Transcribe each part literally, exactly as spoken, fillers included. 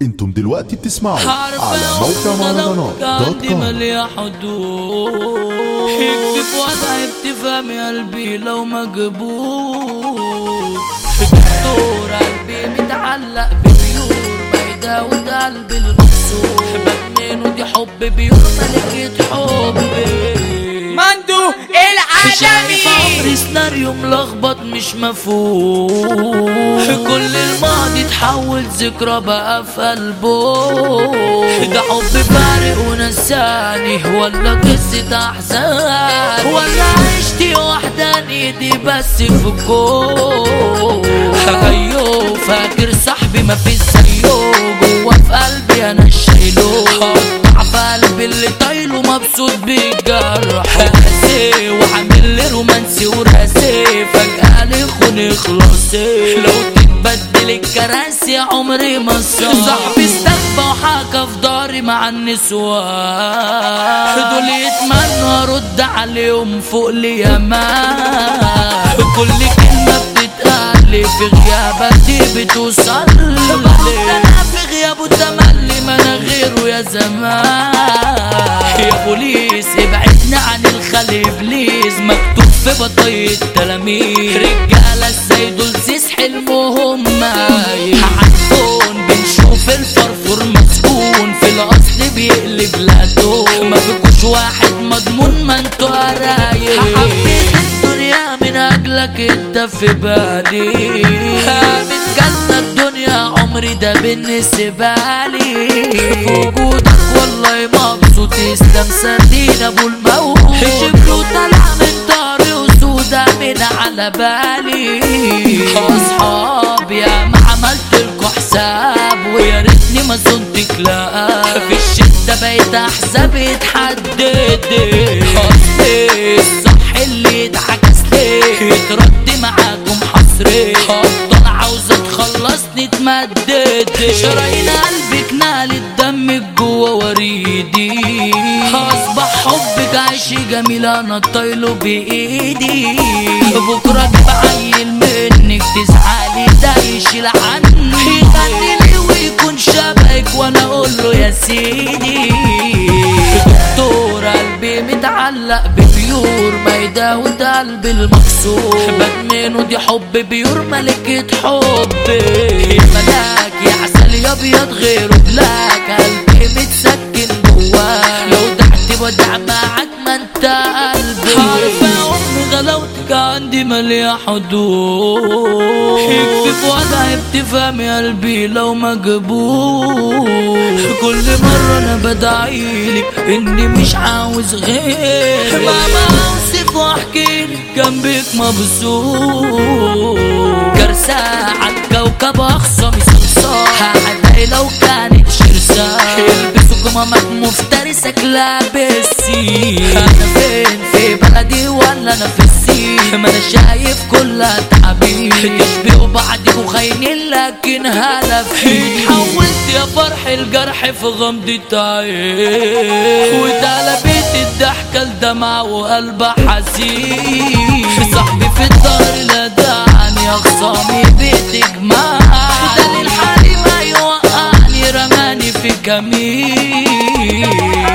انتم دلوقتي بتسمعوا على موقع مهرجانات دوت كوم. مليا حدود يكفي في وضعي بتفهم يا قلبي لو مجبور دكتور قلبي متعلق ببيور بعيدة وده قلبي المكسور بجنن ودي حب بيور ملكة حبي مندو العالمي عمري سيناريو ملخبط مش مفهوم كل الماضي اتحول ذكرى بقى في قلبه ده حب فارق ونساني ولا قصة احزان ولا عشتي وحداني دي بس في الكون ايوه فاكر صاحبي ما في زيه جوا في قلبي انا شايله قطع في قلبي اللي طايله مبسوط بالجرح قاسي وعامل لي رومانسي وراسي فجأة لخوني خلاصي لو تتبدل الكراسي عمري ما صار صاحبي استخبى وحكى في داري مع النسوان دول يتمنوا ارد عليهم فوق اليمان كل كلمة بتتقال في غيابك دي بتوصل لي انا في غيابه تملي ما انا غيره يا زمان يا بوليس ابعدنا عن الخلي ابليس مكتوب في بطايق التلاميذ رجاله ازاي دول سيس حلمهم عالفون بنشوف الفرفور مسكون في الاصل بيقلب لاتو ما فيكوش واحد مضمون ما انتوا قرايب حبيت الدنيا من اجلك انت في بالي متجنة الدنيا عمري ده بالنسبة لي وجودك والله مبسوط استمسكين ابو الموت شبله طلع من داري وسودا من على بالي اصحاب يا ما عملتلكوا حساب ويا ريتني ما صنتك لا في الشدة بقيت احساب يتحدد خصني الصح اللي اتعكس ليه يترد معاكم حصري افضل عاوزة تخلصني تمدد شرايين قلبك نال الدم جوا وريدي اصبح حبك عيش جميل انا طايله بايدي بكره اجيب عيل منك تزعلي ده يشيل عني يغني لي ويكون شبهك وانا اقول له يا سيدي دكتور قلبي متعلق ببيور ميدا وده قلبي المكسور بجنن ودي حب بيور ملكة حبي ملاك يا عسل يا ابيض غيره بلاك قلبي متسكن جواه لو دعت ودع معاك ما انت قلبي عارفة يا امي غلاوتك عندي مليا حدود يكفي في وضعي بتفهم يا قلبي لو مجبور كل مرة انا بدعيلك اني مش عاوز غيرك مهما اوصف واحكيلك جنبك مبسوط كرسة عالكوكب اخصامي صرصار هعدي لو كانت شرسة يلبسوا جمامك مفترسك لابسين انا فين في بلدي ولا انا في السين ما انا شايف كلها تعبين تشبهوا بعضكوا خاينين لكن هدفي حولت يا فرح الجرح في غمضة عين واتقلبت الضحكة لدمعة وقلب حزين صاحبي في الدار لا دعني يا خصامي بتجمع ده للحالي ما يوقعني رماني في كمين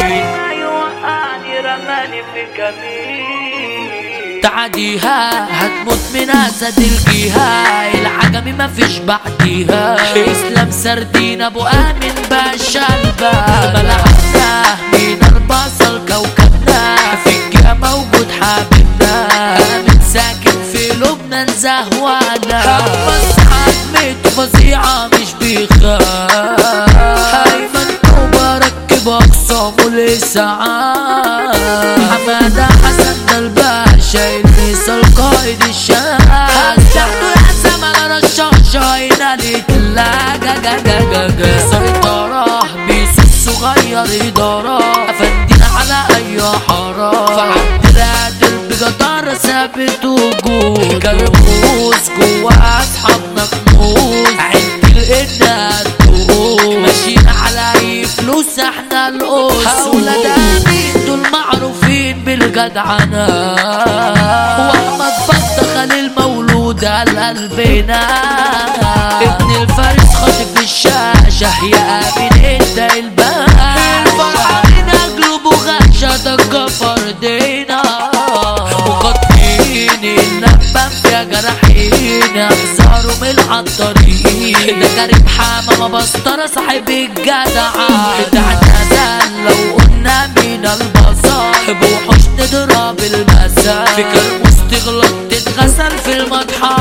رماني في كمين تعديها هتموت من اسد الجهة العجمي مفيش بعديها اسلام سردين ابو امن باشا الباب ملعبنا من البصل كوكبنا في الجهة موجود حبيبنا امن ساكن في لبنان زهوانا بس عدمته فظيعة مش بيخاف ايمن وبركب اقسامه لساعات حمادة حسن ده الباشا الميس القائد الشام هزعته يا زمن انا الشخشة هنا لتلاجة سيطرة بيسو الصغير ادارة افندينا على اي حارة فعبد القادر بجدارة ثابت وجود كرموز جوا اصحابنا كنوز عند القنا الدقوق ماشيين على اي فلوس احنا القصور اولاد امين دول معروفين بالجدعنة واحمد فتح خليل مولود على قلبنا ابن الفارس خاطف الشاشة يا قابل انت الباب الفرحة من اجله بغشة دقة فردينا مقطعين اللبن فيها جراحين احذروا من العطارين ده كريم حمامة مسطرة صاحب الجدعة ده اعتزل لو قلنا من البصر بوحوش نضرب المثل فكر مستغلط تتغسل في المطحنة